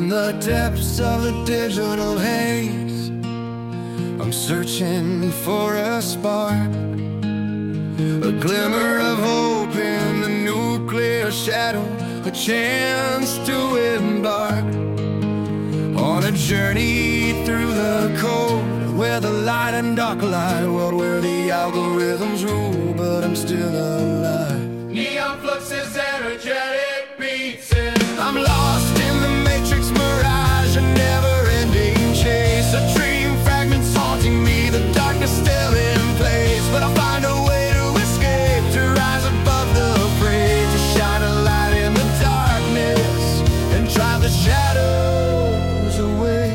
In the depths of the digital haze, I'm searching for a spark, a glimmer of hope in the nuclear shadow, a chance to embark on a journey through the code, where the light and dark collide, a world where the algorithms rule, but I'm still alive. Neon fluxes, energetic beats, and I'm lost in the matrix mirage, a never-ending chase, a dream fragments haunting me, the darkness still in place. But I'll find a way to escape, to rise above the fray, to shine a light in the darkness and drive the shadows away.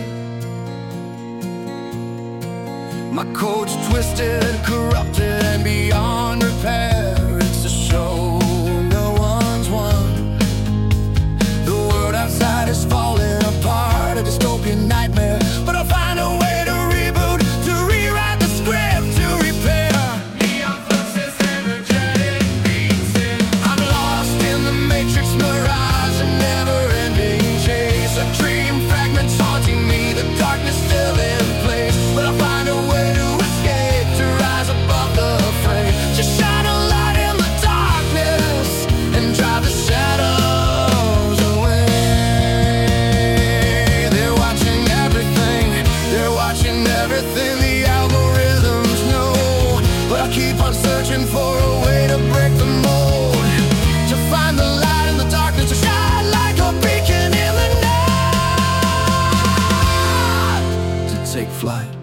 My code's twisted, corrupted, and beyond repair. It's a show no one's won. The world outside is falling apart, a dystopian nightmare. But I'll find a way to reboot, to rewrite the script, to repair. neon fluxes, energetic beats, and I'm lost in the matrix mirage, a never-ending chase, a dream fragments haunting me, the darkness still in place. But I'll find a way to escape, to rise above the fray, to shine a light in the darkness and drive the shadows away. They're watching everything, they're watching everything the algorithms know. But I keep on searching for a way to break the mold, to find the light in the darkness, to shine like a beacon in the night, to take flight.